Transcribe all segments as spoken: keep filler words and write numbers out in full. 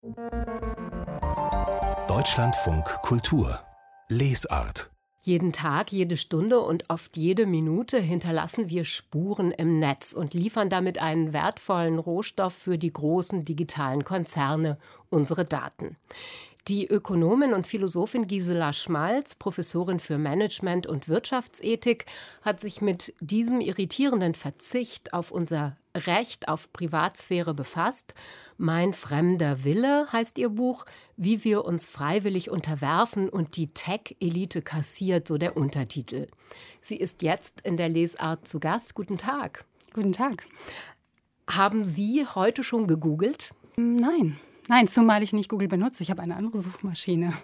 Deutschlandfunk Kultur Lesart. Jeden Tag, jede Stunde und oft jede Minute hinterlassen wir Spuren im Netz und liefern damit einen wertvollen Rohstoff für die großen digitalen Konzerne, unsere Daten. Die Ökonomin und Philosophin Gisela Schmalz, Professorin für Management und Wirtschaftsethik, hat sich mit diesem irritierenden Verzicht auf unser Recht auf Privatsphäre befasst. Mein fremder Wille heißt ihr Buch, wie wir uns freiwillig unterwerfen und die Tech-Elite kassiert, so der Untertitel. Sie ist jetzt in der Lesart zu Gast. Guten Tag. Guten Tag. Haben Sie heute schon gegoogelt? Nein. Nein, zumal ich nicht Google benutze. Ich habe eine andere Suchmaschine.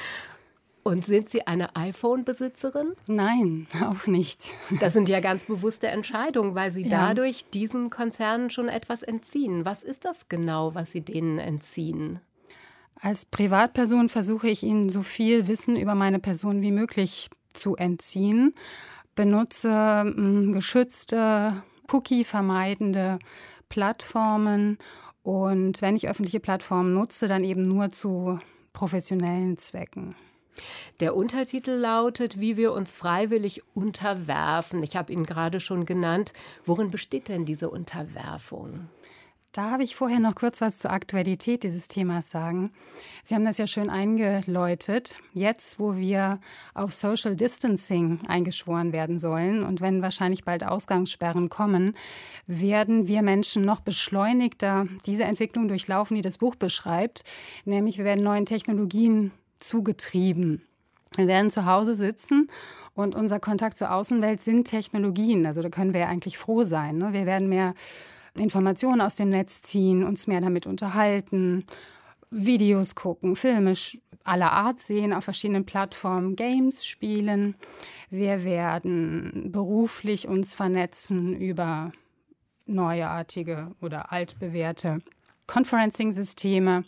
Und sind Sie eine iPhone-Besitzerin? Nein, auch nicht. Das sind ja ganz bewusste Entscheidungen, weil Sie Ja. dadurch diesen Konzernen schon etwas entziehen. Was ist das genau, was Sie denen entziehen? Als Privatperson versuche ich Ihnen so viel Wissen über meine Person wie möglich zu entziehen. Benutze mh, geschützte, cookie-vermeidende Plattformen. Und wenn ich öffentliche Plattformen nutze, dann eben nur zu professionellen Zwecken. Der Untertitel lautet, wie wir uns freiwillig unterwerfen. Ich habe ihn gerade schon genannt. Worin besteht denn diese Unterwerfung? Da habe ich vorher noch kurz was zur Aktualität dieses Themas sagen. Sie haben das ja schön eingeläutet. Jetzt, wo wir auf Social Distancing eingeschworen werden sollen und wenn wahrscheinlich bald Ausgangssperren kommen, werden wir Menschen noch beschleunigter diese Entwicklung durchlaufen, die das Buch beschreibt. Nämlich wir werden neuen Technologien zugetrieben. Wir werden zu Hause sitzen und unser Kontakt zur Außenwelt sind Technologien. Also da können wir ja eigentlich froh sein. Ne? Wir werden mehr Informationen aus dem Netz ziehen, uns mehr damit unterhalten, Videos gucken, Filme aller Art sehen auf verschiedenen Plattformen, Games spielen. Wir werden beruflich uns vernetzen über neuartige oder altbewährte Conferencing-Systeme.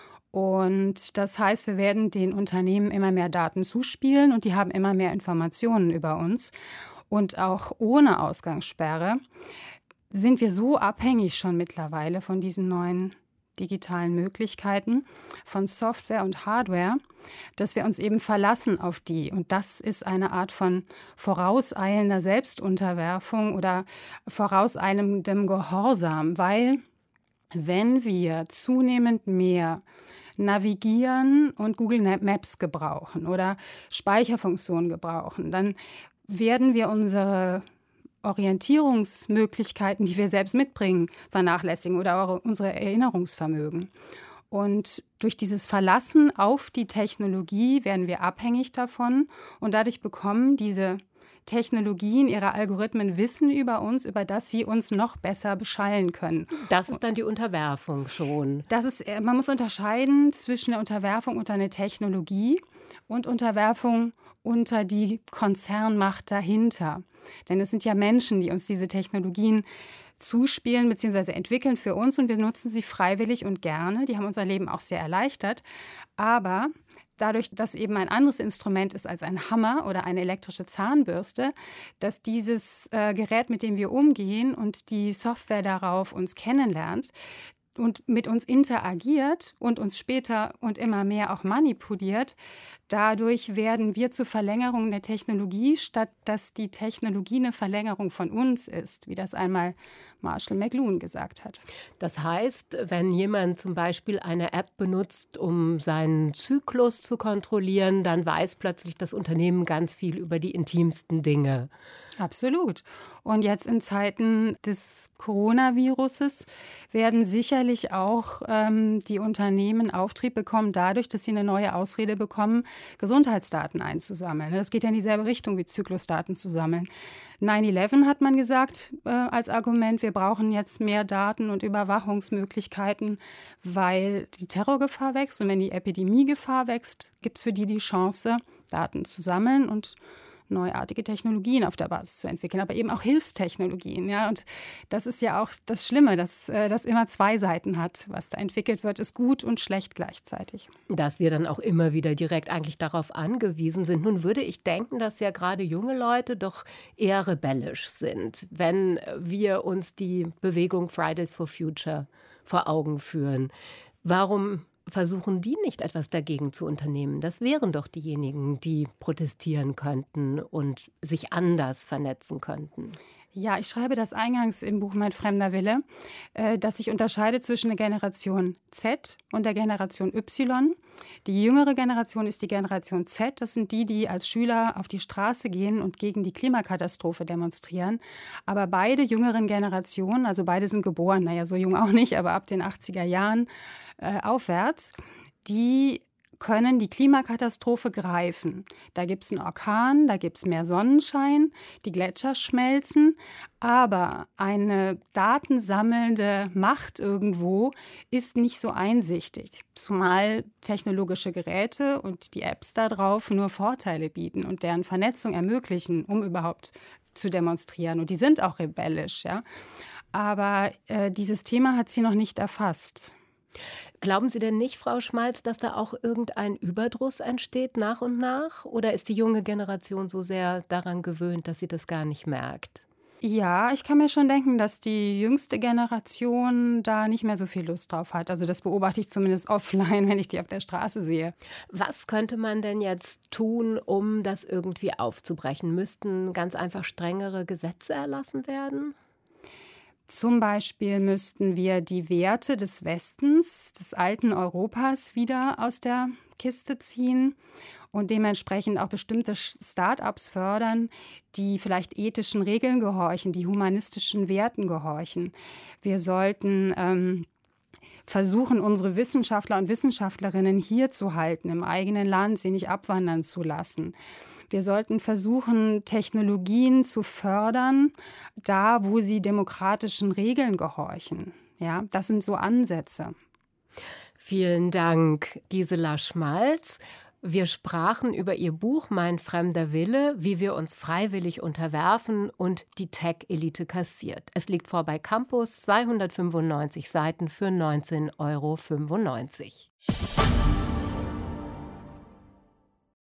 Und das heißt, wir werden den Unternehmen immer mehr Daten zuspielen und die haben immer mehr Informationen über uns. Und auch ohne Ausgangssperre sind wir so abhängig schon mittlerweile von diesen neuen digitalen Möglichkeiten, von Software und Hardware, dass wir uns eben verlassen auf die. Und das ist eine Art von vorauseilender Selbstunterwerfung oder vorauseilendem Gehorsam, weil wenn wir zunehmend mehr navigieren und Google Maps gebrauchen oder Speicherfunktionen gebrauchen, dann werden wir unsere Orientierungsmöglichkeiten, die wir selbst mitbringen, vernachlässigen oder auch unsere Erinnerungsvermögen. Und durch dieses Verlassen auf die Technologie werden wir abhängig davon und dadurch bekommen diese Technologien, ihre Algorithmen Wissen über uns, über das sie uns noch besser beschallen können. Das ist dann die Unterwerfung schon. Das ist, man muss unterscheiden zwischen der Unterwerfung unter eine Technologie und Unterwerfung unter die Konzernmacht dahinter. Denn es sind ja Menschen, die uns diese Technologien zuspielen bzw. entwickeln für uns und wir nutzen sie freiwillig und gerne. Die haben unser Leben auch sehr erleichtert. Aber dadurch, dass eben ein anderes Instrument ist als ein Hammer oder eine elektrische Zahnbürste, dass dieses äh, Gerät, mit dem wir umgehen und die Software darauf uns kennenlernt und mit uns interagiert und uns später und immer mehr auch manipuliert, dadurch werden wir zur Verlängerung der Technologie, statt dass die Technologie eine Verlängerung von uns ist, wie das einmal Marshall McLuhan gesagt hat. Das heißt, wenn jemand zum Beispiel eine App benutzt, um seinen Zyklus zu kontrollieren, dann weiß plötzlich das Unternehmen ganz viel über die intimsten Dinge. Absolut. Und jetzt in Zeiten des Coronaviruses werden sicherlich auch ähm, die Unternehmen Auftrieb bekommen, dadurch, dass sie eine neue Ausrede bekommen, Gesundheitsdaten einzusammeln. Das geht ja in dieselbe Richtung wie Zyklusdaten zu sammeln. neun elf hat man gesagt äh, als Argument, wir brauchen jetzt mehr Daten und Überwachungsmöglichkeiten, weil die Terrorgefahr wächst. Und wenn die Epidemiegefahr wächst, gibt es für die die Chance, Daten zu sammeln und neuartige Technologien auf der Basis zu entwickeln, aber eben auch Hilfstechnologien. Ja? Und das ist ja auch das Schlimme, dass äh, das immer zwei Seiten hat. Was da entwickelt wird, ist gut und schlecht gleichzeitig. Dass wir dann auch immer wieder direkt eigentlich darauf angewiesen sind. Nun würde ich denken, dass ja gerade junge Leute doch eher rebellisch sind, wenn wir uns die Bewegung Fridays for Future vor Augen führen. Warum versuchen die nicht etwas dagegen zu unternehmen? Das wären doch diejenigen, die protestieren könnten und sich anders vernetzen könnten. Ja, ich schreibe das eingangs im Buch Mein fremder Wille, äh, dass sich unterscheidet zwischen der Generation Z und der Generation Y. Die jüngere Generation ist die Generation Z. Das sind die, die als Schüler auf die Straße gehen und gegen die Klimakatastrophe demonstrieren. Aber beide jüngeren Generationen, also beide sind geboren, naja, so jung auch nicht, aber ab den achtziger Jahren äh, aufwärts, die können die Klimakatastrophe greifen. Da gibt es einen Orkan, da gibt es mehr Sonnenschein, die Gletscher schmelzen, aber eine datensammelnde Macht irgendwo ist nicht so einsichtig, zumal technologische Geräte und die Apps da drauf nur Vorteile bieten und deren Vernetzung ermöglichen, um überhaupt zu demonstrieren. Und die sind auch rebellisch, ja. Aber äh, dieses Thema hat sie noch nicht erfasst. Glauben Sie denn nicht, Frau Schmalz, dass da auch irgendein Überdruss entsteht nach und nach? Oder ist die junge Generation so sehr daran gewöhnt, dass sie das gar nicht merkt? Ja, ich kann mir schon denken, dass die jüngste Generation da nicht mehr so viel Lust drauf hat. Also das beobachte ich zumindest offline, wenn ich die auf der Straße sehe. Was könnte man denn jetzt tun, um das irgendwie aufzubrechen? Müssten ganz einfach strengere Gesetze erlassen werden? Zum Beispiel müssten wir die Werte des Westens, des alten Europas, wieder aus der Kiste ziehen und dementsprechend auch bestimmte Start-ups fördern, die vielleicht ethischen Regeln gehorchen, die humanistischen Werten gehorchen. Wir sollten ähm, versuchen, unsere Wissenschaftler und Wissenschaftlerinnen hier zu halten, im eigenen Land, sie nicht abwandern zu lassen. Wir sollten versuchen, Technologien zu fördern, da, wo sie demokratischen Regeln gehorchen. Ja, das sind so Ansätze. Vielen Dank, Gisela Schmalz. Wir sprachen über ihr Buch Mein fremder Wille, wie wir uns freiwillig unterwerfen und die Tech-Elite kassiert. Es liegt vor bei Campus, zweihundertfünfundneunzig Seiten für neunzehn Euro fünfundneunzig.